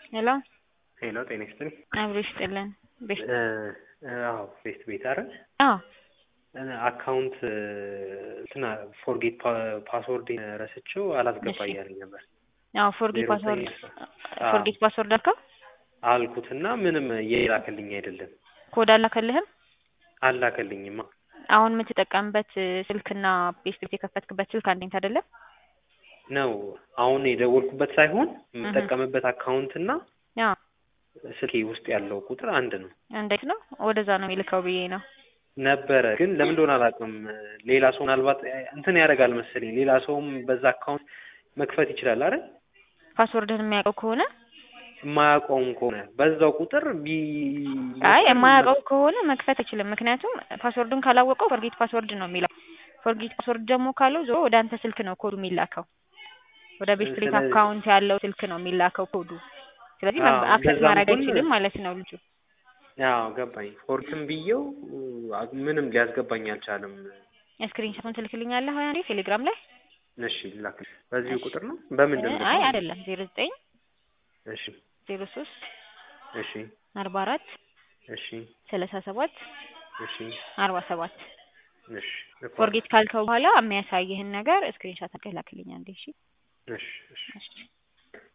ሄሎ ሄሎ ጤና ይስጥልኝ። አብሮ ይስጥልን። ቤት አዎ ቤት ቤት አይደል? አዎ አካውንት እንትና ፎርጌት ፓስወርድ ረስቼው አላስገባ እሺ። እያለኝ ነበር። አዎ ፎርጌት ፓስወርድ አልከው አልኩትና ምንም እየላከልኝ አይደለም። ኮድ አላከልህም? አላከልኝማ። አሁን የምትጠቀምበት ስልክና ቤት የከፈትክበት ስልክ አንዴት አይደለም? ነው አሁን የደወልኩበት ሳይሆን የምጠቀምበት አካውንትና አዎ ስልኬ ውስጥ ያለው ቁጥር አንድ ነው። እንዴት ነው? ወደዛ ነው የሚልከው ብዬ ነው ነበረ ግን ለምን እንደሆነ አላውቅም። ሌላ ሰው ምናልባት እንትን ያደርጋል መሰለኝ። ሌላ ሰውም በዛ አካውንት መክፈት ይችላል አይደል? ፓስወርድህን የሚያውቀው ከሆነ የማያውቀውም ከሆነ በዛው ቁጥር አይ የማያውቀው ከሆነ መክፈት አይችልም። ምክንያቱም ፓስወርዱን ካላወቀው ፎርጌት ፓስወርድ ነው የሚለው። ፎርጌት ፓስወርድ ደግሞ ካለው ዞሮ ወደ አንተ ስልክ ነው ኮዱ የሚላከው። ወደ ቤት አካውንት ያለው ስልክ ነው የሚላከው ኮዱ። ስለዚህ አክሰስ ማድረግ አይችልም ማለት ነው ልጁ። ያው ገባኝ። ፎርክም ብዬው ምንም ሊያስገባኝ አልቻለም። ስክሪንሾቱን ትልክልኛለህ ወይ አንዴ ቴሌግራም ላይ? እሺ ላክ። በዚህ ቁጥር ነው በምንድን ነው? አይ አይደለም 09 እሺ 03 እሺ 44 እሺ 37 እሺ 47 እሺ ፎርጌት ካልከው በኋላ የሚያሳይህን ነገር ስክሪንሾት አድርገህ ላክልኝ አንዴ። እሺ እሺ እሺ